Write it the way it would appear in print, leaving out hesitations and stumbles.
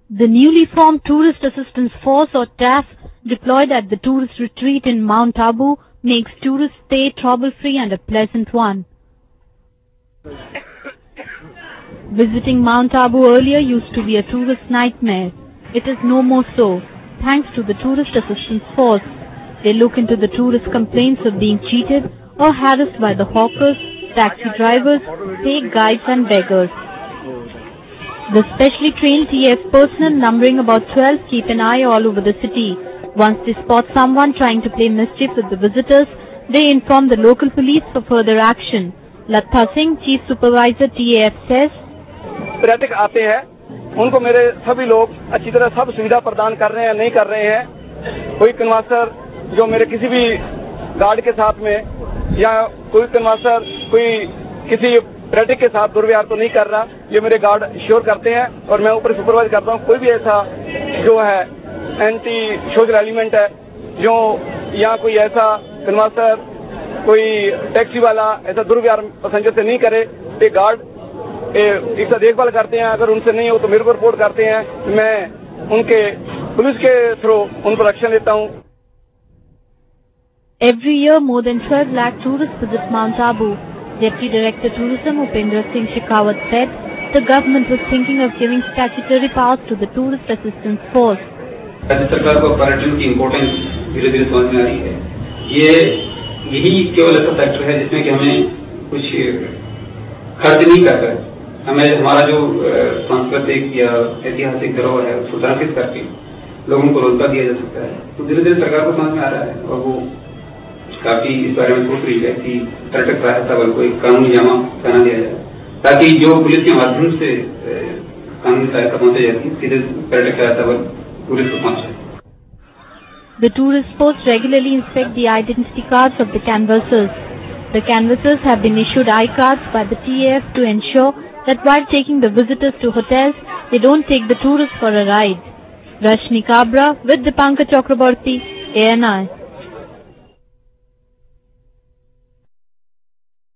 The newly formed Tourist Assistance Force or TAF deployed at the tourist retreat in Mount Abu makes tourist stay trouble-free and a pleasant one. Visiting Mount Abu earlier used to be a tourist nightmare. It is no more so, thanks to the Tourist Assistance Force. They look into the tourist complaints of being cheated or harassed by the hawkers, taxi drivers, fake guides and beggars. The specially trained TAF personnel numbering about 12 keep an eye all over the city. Once they spot someone trying to play mischief with the visitors, they inform the local police for further action. Latha Singh, Chief Supervisor TAF says, पर्यटक आते हैं, उनको मेरे सभी लोग अच्छी तरह सब सुविधा प्रदान कर रहे हैं, नहीं कर रहे हैं। कोई कन्वासर जो मेरे किसी भी गार्ड के साथ में या कोई कन्वासर कोई किसी पर्यटक के साथ दुर्व्यवहार तो नहीं कर रहा, ये मेरे गार्ड श्योर करते हैं और मैं ऊपर सुपरवाइज करता हूँ। कोई भी ऐसा जो है एंटी सोशल एलिमेंट है, जो या कोई ऐसा कन्वासर कोई टैक्सी वाला ऐसा दुर्व्यवहार पैसेंजर से नहीं करे, ये गार्ड इसका देखभाल करते हैं। अगर उनसे नहीं हो तो मेरे को रिपोर्ट करते हैं, मैं उनके पुलिस के थ्रू उन पर एक्शन लेता हूँ। Every year, more than 12 lakh tourists visit Mount Abu. Deputy Director Tourism Upendra Singh Shekhawat said the government was thinking of giving statutory powers to the Tourist Assistance Force. राज्य सरकार को पर्यटन की importance धीरे धीरे समझ में आ रही है। यही केवल ऐसा सेक्टर है जिसमें कि हमें कुछ खर्च नहीं करकर हमें हमारा जो सांस्कृतिक या ऐतिहासिक धरोहर है उसको संरक्षित करके लोगों को रोजगार दिया जा सकता है। तो धीरे धीरे सरकार को समझ में आ रहा है और वो काफी इस बारे में सोच रही है कि पर्यटक सहायता बल को एक कानूनी जमा बना दिया जाए, ताकि जो पुलिस के माध्यम से कानूनी सहायता पहुंचाई जाती है सीधे पर्यटक सहायता बल टूरिस्ट को पहुंचाए। The tourist posts regularly inspect the identity cards of the canvassers. The canvassers have been issued I-cards by the TAF to ensure that while taking the visitors to hotels, they don't take the tourists for a ride. Rashmi Kabra with Dipankar Chakraborty, ANI.